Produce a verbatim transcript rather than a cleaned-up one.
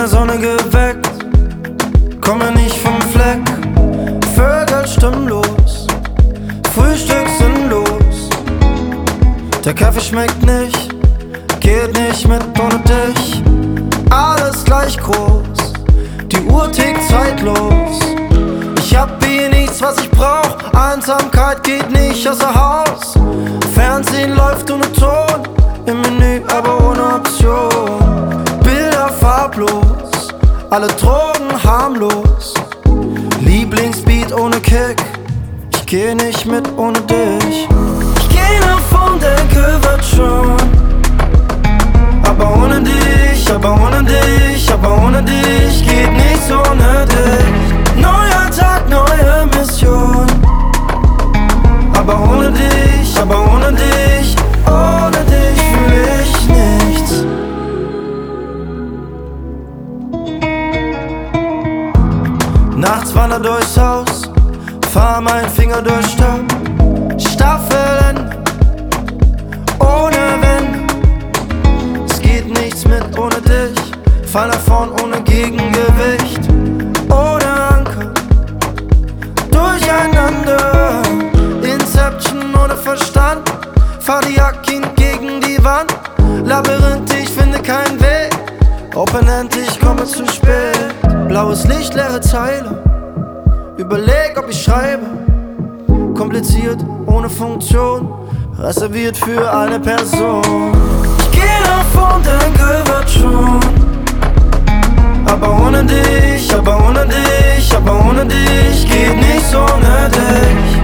der Sonne geweckt, komme nicht vom Fleck. Vögel stimmlos, Frühstück sinnlos. Der Kaffee schmeckt nicht, geht nicht mit ohne dich. Alles gleich groß, die Uhr tickt zeitlos. Ich hab hier nichts, was ich brauch, Einsamkeit geht nicht außer Haus. Fernsehen läuft ohne Ton, im Menü aber ohne Option. Bilder farblos, alle Drogen harmlos. Lieblingsbeat ohne Kick, ich geh nicht mit ohne dich. Ich geh nach vorn, denke wird schon, aber ohne dich, aber ohne dich, aber ohne dich geht nichts ohne dich. Neuer Tag, neue Mission, aber ohne dich, aber ohne dich, ohne dich fühl ich nichts. Nachts wander durchs Haus, fahr mein Finger durch Staub. Staffeln ohne Wenn, es geht nichts mit ohne dich. Fall nach vorn ohne Gegengewicht, ohne Anker, durcheinander. Inception ohne Verstand, fahr die Jacke gegen die Wand. Labyrinth, ich finde keinen Weg, Open End, ich komme zu spät. Blaues Licht, leere Zeile, überleg ob ich schreibe. Kompliziert, ohne Funktion, reserviert für eine Person. Ich geh nach vorn, denke wird schon, aber ohne dich, aber ohne dich, aber ohne dich geht nichts ohne dich.